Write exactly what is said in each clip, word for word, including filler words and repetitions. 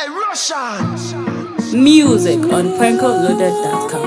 Hey, Russian! Music on Pranko Loaded dot com.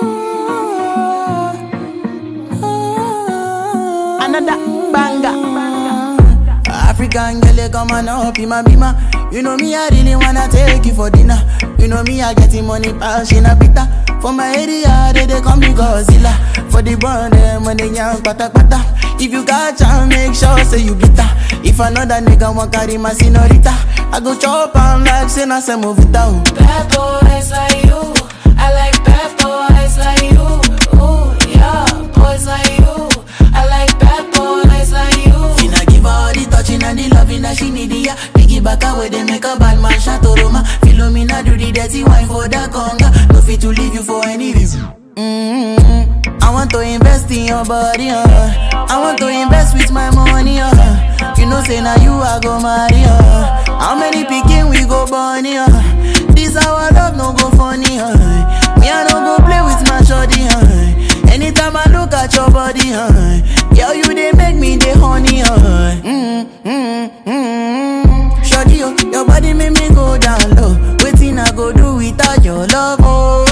Another banger. African girl, come on up in my bima. You know me, I really wanna take you for dinner. You know me, I getting money, passion a pita. For my area, they, they call me Godzilla. For the burn, them when they young pata pata. If you got chance, make sure say you bitter. If another nigga want carry my senorita, I go chop and like say na se move it out. Bad boys like you, I like bad boys like you. Ooh, yeah, boys like you, I like bad boys like you. Finna give her all the touching and the loving that she need, yeah. Piggy back away, they make a bad man shot to Roma. Philomena do the dirty wine for the conga. No fit to leave you for any reason. Mm-hmm. I want to invest in your body, uh. I want to invest with my money, uh. You know say now you I go marry, uh. How many picking we go bunny, uh. This our love no go funny, uh. Me I no go play with my shorty, uh. Anytime I look at your body, uh. Girl you they make me the honey, uh. Mm-hmm, mm-hmm. Shorty, oh, your body make me go down low. Waiting I go do without your love, oh.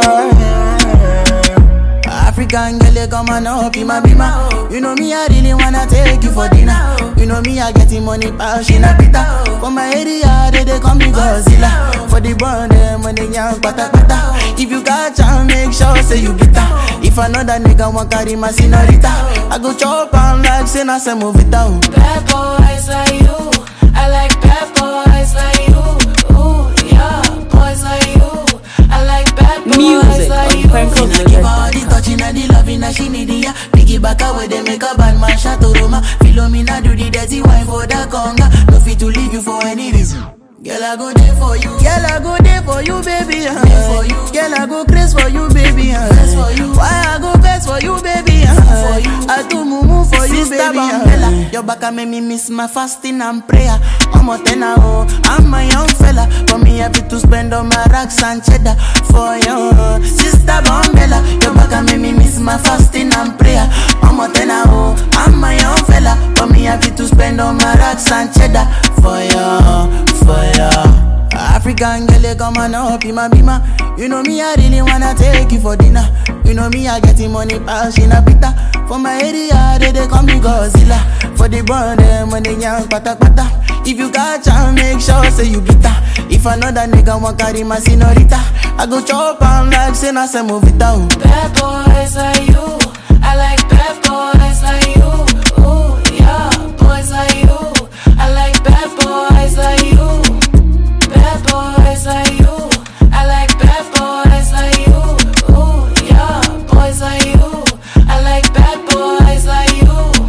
African girl, come on up in my bima. You know me, I really wanna take you for dinner. You know me, I getting money, passion a pita. For my area, they, they call me Godzilla. For the burn, them when they young pata pata. If you got chance, make sure say you bitter. If another nigga want carry my senorita, I go chop and like say na se move it out. Bad boys like you, I like bad boys like you. Ooh, yeah, boys like you, I like bad boys Music like on you. Pranko Finna give her all the touching and the loving that she need, yeah. Piggy back away, they make a bad man shot to Roma. Philomena do the dirty wine for the conga. No fit to leave you for any reason. Girl, I go there for you. Girl, I go there for you, baby. Uh. For you. Girl, I go crazy for you, baby. Uh. For you. Why I go best for you, baby? Uh. For you. I do mumu for you, Sister baby. Uh. Your back make me miss my fasting and prayer. I'm a tenor, oh, I'm a young fella. For me, I fit to spend on my racks and cheddar. For you, Sister Bombella. Your back make me miss my fasting and prayer. I'm a tenor, oh, I'm a young fella. For me, I fit to spend on my racks and cheddar. For you, for you. African girl, come on up in my bima. You know me, I really wanna take you for dinner. You know me, I getting money, passion a pita. For my area, they, they call me Godzilla. For the burn, them when they young pata pata. If you got chance, make sure say you bitter. If another nigga want carry my senorita, I go chop and like say na se move it out. Bad boys like you, I like bad boys like you. Ooh, yeah, boys like you, I like bad boys like you. Bad boys like you, I like bad boys like you. Ooh, yeah, boys like you, I like bad boys like you.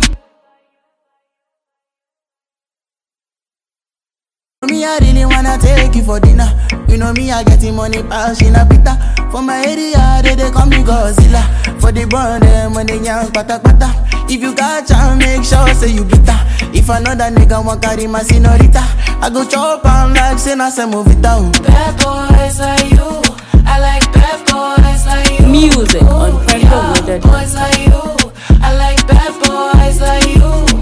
Me, I really wanna take you for dinner. You know me, I getting money, passion a pita. For my area, they, they call me Godzilla. For the burn, them when they young pata pata. If you got chance, make sure say you bitter. If another nigga want carry my senorita, I go chop and like say na se move it out. Bad boys like you, I like bad boys like you. Music on Pranko Loaded dot com. Boys like you, I like bad boys like you.